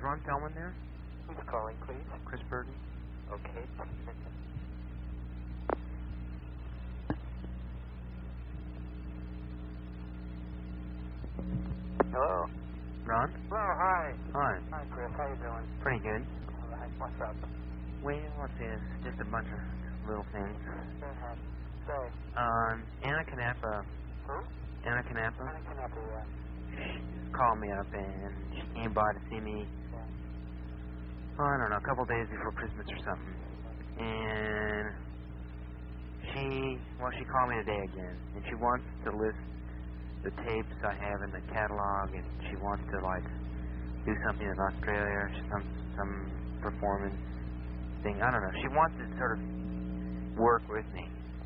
Ron Feldman there? Who's calling, please? Chris Burton. Okay. Hello? Ron? Hello, hi. Hi. Hi, Chris. How you doing? Pretty good. All right. What's up? Well, let's see. It's just a bunch of little things. Go ahead. Say. Anna Canepa. Who? Anna Canepa. Anna Canepa, yeah. She called me up and she came by to see me, Yeah. I don't know, a couple days before Christmas or something. And she called me today again. And she wants to list the tapes I have in the catalog, and she wants to, like, do something in Australia, some performance thing. I don't know. She wants to sort of work with me.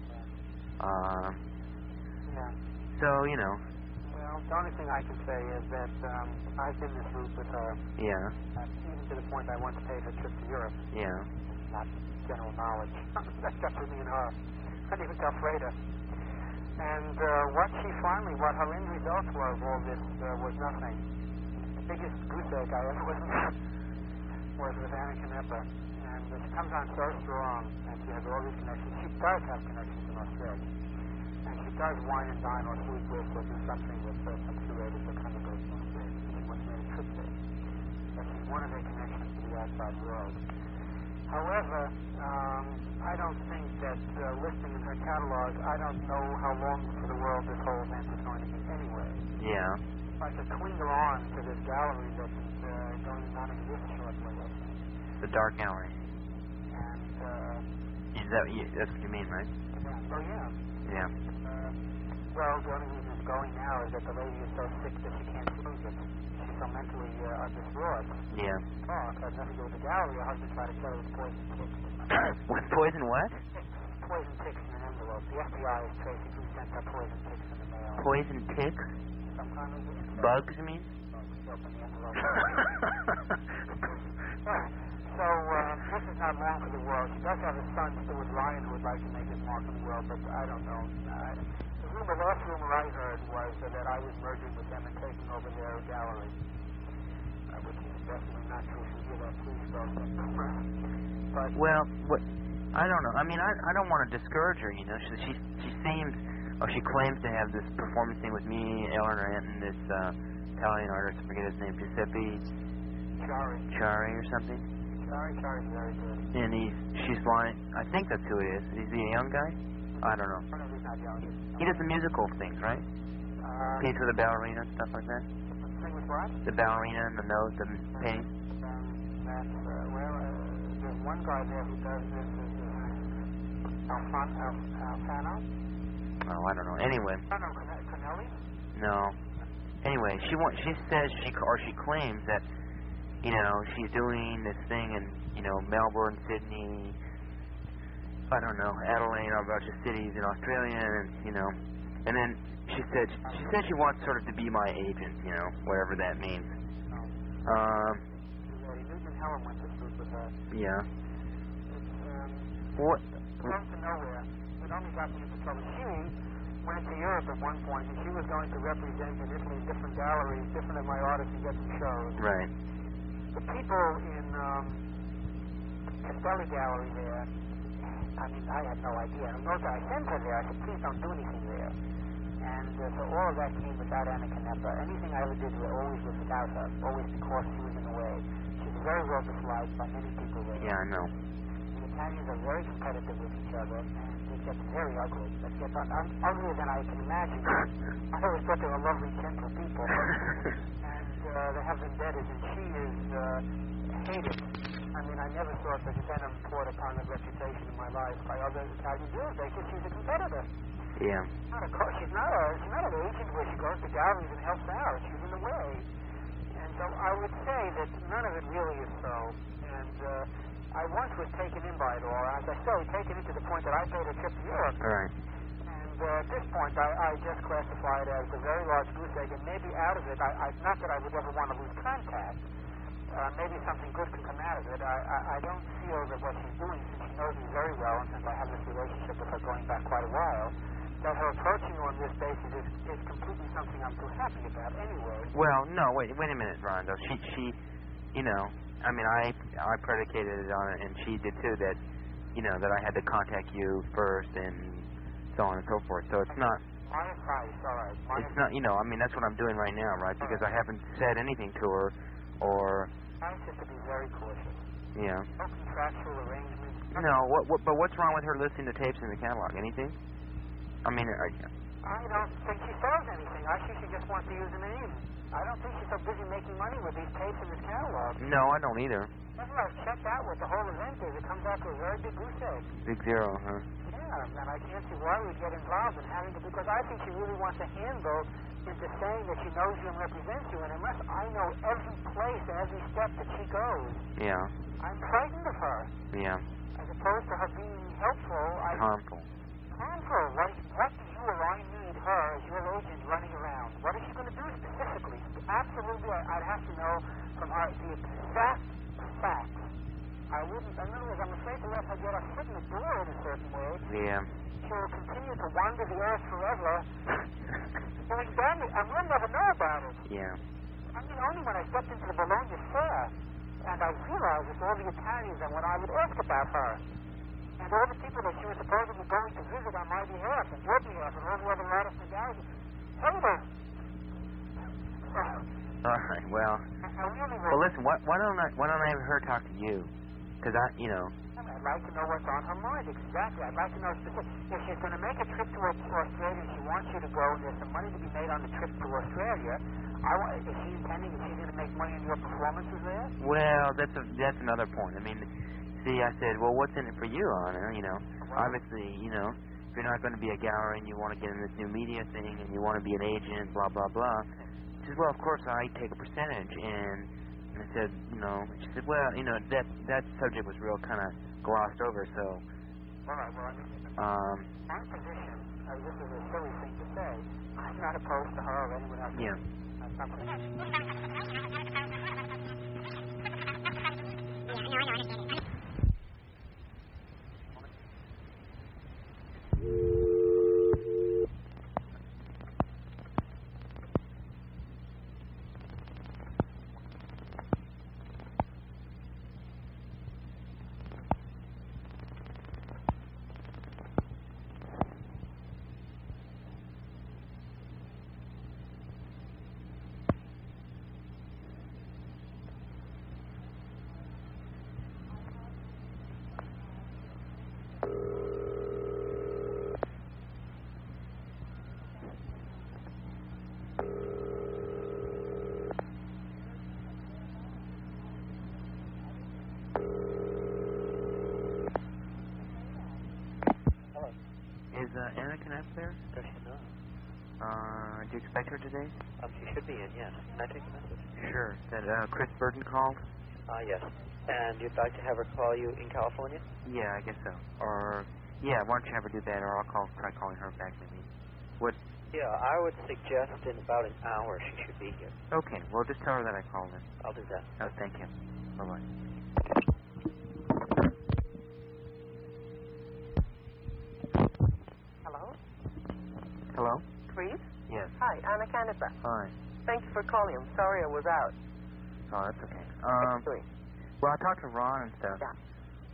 Yeah. So, you know. Well, the only thing I can say is that I've been this route with her. Yeah. Even to the point I once paid her trip to Europe. Yeah. Not general knowledge. That's just for me and her. I didn't even tell Freda. And what her end results were of all this was nothing. The biggest goose egg I ever was with Anna Canepa. And she comes on so strong, and she has all these connections. She does have connections in Australia. And she does wine and dine or sleep with or do something with some curators or congregants in Australia. She once made a trip there. But she's one of their connections to the outside world. However, I don't think that listing in her catalog, I don't know how long for the world this whole event is going to be anyway. Yeah. If I could clingle on to this gallery that is going to non-exist shortly. The Dark Gallery. And, that's what you mean, right? yeah. Oh, yeah. Yeah. Well, the only reason it's going now is that the lady is so sick that she can't close it. She's so mentally distraught. Yeah. Talk has nothing to do with the gallery. Her husband tried to kill her with poison ticks. With poison what? Poison ticks in an envelope. The FBI is tracing who sent her poison ticks in the mail. Poison ticks? Some kind of bugs, you mean? Open the envelope. So, this is not long for the world. She does have a son, Stuart Lyon, who would like to make his mark in the world, but I don't know. The last rumor I heard was that I was merging with them and taking over their gallery, which is definitely not true. If you hear that, please don't. But well, what? I don't know. I mean, I don't want to discourage her. You know, she seems, or she claims to have this performance thing with me, Eleanor Anton, this Italian artist. I forget his name, Giuseppe Chari or something. Chari's very good. And she's lying. I think that's who it is. Is he a young guy? I don't know. No, he's not young. He does the musical things, right? Plays with the ballerina and stuff like that. Thing with what? The ballerina and the note, the painting. There's one guy there who does this. Alfano? Oh, I don't know. Anyway. Connelly? No. Anyway, she says she claims that, you know, she's doing this thing in, you know, Melbourne, Sydney, I don't know, Adelaide, a bunch of cities in Australia, and, you know, and then she said she wants sort of to be my agent, you know, whatever that means. Newton Helen went to sleep with her. Yeah. It's, What? close to nowhere. It only got me into trouble. She went to Europe at one point, and she was going to represent in Italy different galleries, different of my artists, and get some shows. Right. The people in Castelli Gallery there, I mean, I had no idea. And note that I sent her there. I said, please don't do anything there. And so all of that came without Anna Canepa. Anything I ever did always was without her, always because she was in the way. She's very well disliked by many people there. Yeah, I know. The Italians are very competitive with each other, and it gets very ugly. It gets uglier than I can imagine. I always thought they were lovely, gentle people. And they have vendettas, and she is hated. I mean, I never thought that venom poured upon her reputation in my life by other Italian Jews. They said she's a competitor. Yeah. She's not an agent where she goes to galleries and helps out. She's in the way. And so I would say that none of it really is so. And I once was taken in by it all. As I say, taken into the point that I paid a trip to Europe. All right. And at this point, I just classify it as a very large goose egg. And maybe out of it, not that I would ever want to lose contact. Maybe something good can come out of it. I don't feel that what she's doing, since she knows me very well, and since I have this relationship with her going back quite a while, that her approaching you on this basis is completely something I'm too happy about anyway. Well, no, wait a minute, Rondo. you know, I mean, I predicated it on it, and she did too, that, you know, that I had to contact you first and so on and so forth. So it's not... My advice, all right. It's not, you know, I mean, that's what I'm doing right now, right? Because I haven't said anything to her, or... I just to be very cautious. Yeah. No contractual arrangements. No, but what's wrong with her listing the tapes in the catalog? Anything? I mean, I don't think she sells anything. I think she just wants to use the name. I don't think she's so busy making money with these tapes in this catalog. no, I don't either. That's what I've checked out what the whole event is. It comes out to a very big goose egg. Big zero, huh? Yeah, and I can't see why we get involved in having to, because I think she really wants to handle into saying that she knows you and represents you, and unless I know every place and every step that she goes, Yeah. I'm frightened of her. Yeah. As opposed to her being helpful, Harmful. harmful. What do you or I need her as your agent running around? What is she going to do specifically? Absolutely, I'd have to know from her the exact facts. I wouldn't, in other words, I'm afraid to let her get her foot in the door in a certain way. Yeah. She will continue to wander the earth forever, doing damage, and we'll never know about it. Yeah. I mean, only when I stepped into the Bologna Fair, and I realized that all the Italians and what I would ask about her, and all the people that she was supposedly going to visit on my behalf, and your behalf, and all the other Radisson guys, hate her. All right. Well. I really Well, listen. Why don't I have her talk to you? Because you know. I'd like to know what's on her mind, exactly. I'd like to know specific. If she's going to make a trip to Australia, she wants you to go, and there's some money to be made on the trip to Australia. Is she intending that she's going to make money on your performances there? Well, that's another point. I mean, see, I said, well, what's in it for you, Anna? You know, obviously, you know, if you're not going to be a gallery and you want to get in this new media thing and you want to be an agent, blah blah blah. She said, well, of course I take a percentage, and I said, you know, she said, well, you know, that subject was real kind of glossed over, so. All right, well, I mean, my position, this is a silly thing to say, I'm not opposed to her or anyone else. Yeah. That's not Is Anakin up there? Does she know? Do you expect her today? She should be in, yes. Can I take a message? Sure. That Chris Burton called? Yes. And you'd like to have her call you in California? Yeah, I guess so. Or, yeah, why don't you have her do that, or I'll try calling her back maybe. What? Yeah, I would suggest in about an hour she should be here. Okay, well, just tell her that I called her. I'll do that. Oh, thank you. Bye-bye. Hello? Hello? Chris? Yes. Hi, Anna Canepa. Hi. Thank you for calling. I'm sorry I was out. Oh, that's okay. Doing? Well, I talked to Ron and stuff. Yeah.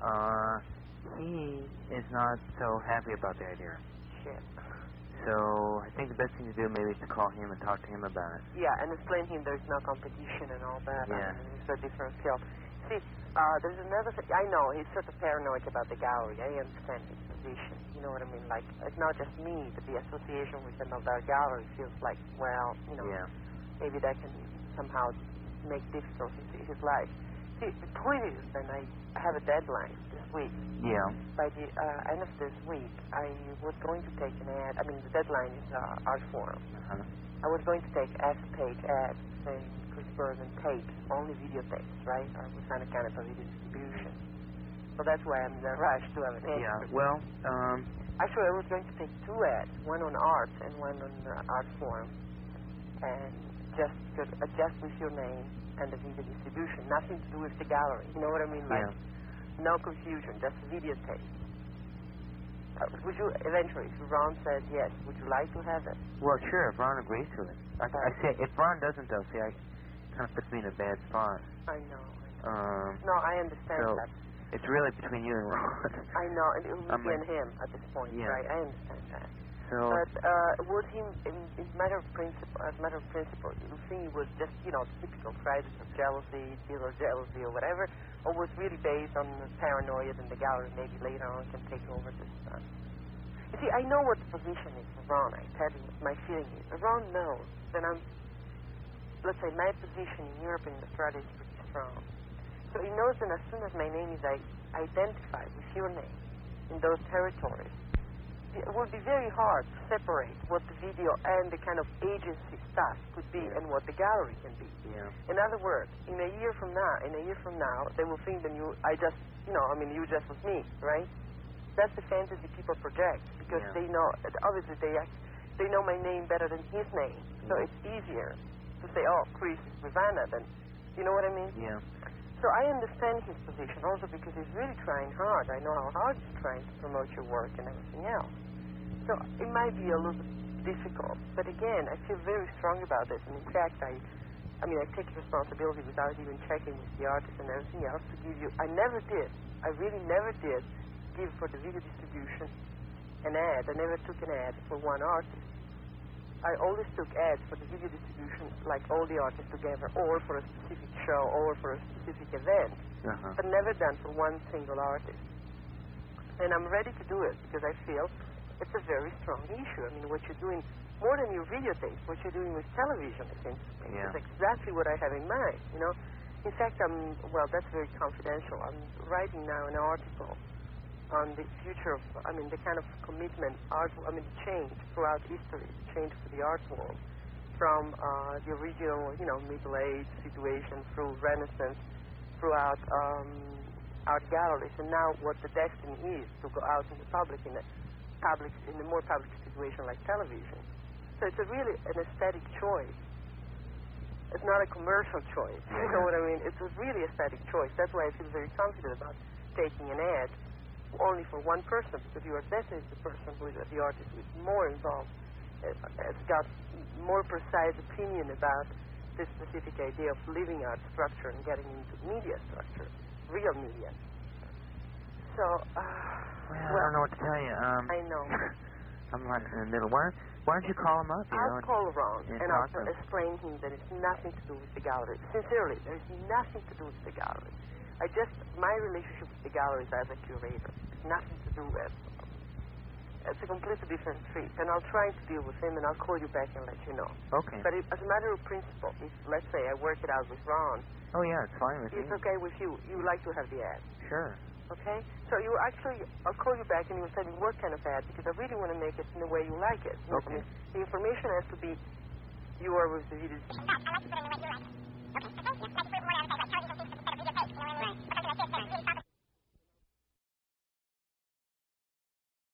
He is not so happy about the idea. Shit. So I think the best thing to do maybe is to call him and talk to him about it. Yeah, and explain him there's no competition and all that. Yeah. I mean, it's a different field. See, there's another thing. I know he's sort of paranoid about the gallery. I understand his position. You know what I mean? Like, it's not just me, but the association with another gallery feels like, well, you know, Yeah. maybe that can somehow make difficulties in his life. See, the point is, then I have a deadline this week. Yeah. By the end of this week, I was going to take an ad. I mean, the deadline is art forum. Uh-huh. I was going to take F-page ads saying Chris Burton tapes, only video tapes, right? Or with some kind of a video distribution. So that's why I'm in a rush to have an ad. Yeah, well, Actually, I was going to take two ads, one on art and one on art forum. And just with your name and the video distribution. Nothing to do with the gallery. You know what I mean? Like, no confusion, just videotape. Would you, eventually, if Ron says yes, would you like to have it? well, sure, if Ron agrees to it. I say, if Ron doesn't, though, see, kind of puts me in a bad spot. I know. No, I understand so that. It's really between you and Ron. I know, and it will be and him at this point, yeah. right? I understand that. So, but would he, in matter of principle, you think he was just, typical crisis of jealousy, dealer jealousy or whatever, or was really based on the paranoia that the gallery maybe later on can take over this stuff? You see, I know what the position is for Ron. I tell you what my feeling is. Ron knows that let's say, my position in Europe and Australia is pretty strong. So he knows that as soon as my name is identified with your name in those territories, it would be very hard to separate what the video and the kind of agency stuff could be and what the gallery can be. Yeah. In other words, in a year from now, they will think that you just was me, right? That's the fantasy people project because they know, obviously they know my name better than his name, so it's easier to say, oh, Chris is Ravana, than, you know what I mean? Yeah. So I understand his position also because he's really trying hard. I know how hard he's trying to promote your work and everything else. So it might be a little difficult, but again, I feel very strong about this. And in fact, I take responsibility without even checking with the artist and everything else to give you. I really never did give for the video distribution an ad. I never took an ad for one artist. I always took ads for the video distribution, like all the artists together, or for a specific show, or for a specific event, but never done for one single artist. And I'm ready to do it because I feel it's a very strong issue. I mean, what you're doing, more than your videotapes, what you're doing with television, it seems to me, is exactly what I have in mind, In fact, that's very confidential. I'm writing now an article on the future of, the kind of commitment, the change throughout history, change for the art world, from the original, Middle Age situation through Renaissance, throughout art galleries, and now what the destiny is to go out in the public, in a more public situation like television. So it's really an aesthetic choice. It's not a commercial choice. You know what I mean? It's a really aesthetic choice. That's why I feel very confident about taking an ad only for one person, because you are definitely the person who is the artist who is more involved, has got more precise opinion about this specific idea of living art structure and getting into media structure, real media. So, I don't know what to tell you. I know. I'm like in the middle. Why don't you call him up? I'll call around and I'll explain to him that it's nothing to do with the gallery. Sincerely, there's nothing to do with the gallery. My relationship with the gallery is as a curator. It's nothing to do with. It's a completely different treat. And I'll try to deal with him, and I'll call you back and let you know. Okay. But as a matter of principle, if, let's say, I work it out with Ron. Oh, yeah, it's fine with me. It's okay with you. You like to have the ad. Sure. Okay? So I'll call you back, and you'll tell me what kind of ad, because I really want to make it in the way you like it. Okay. The information has to be, you are with the video.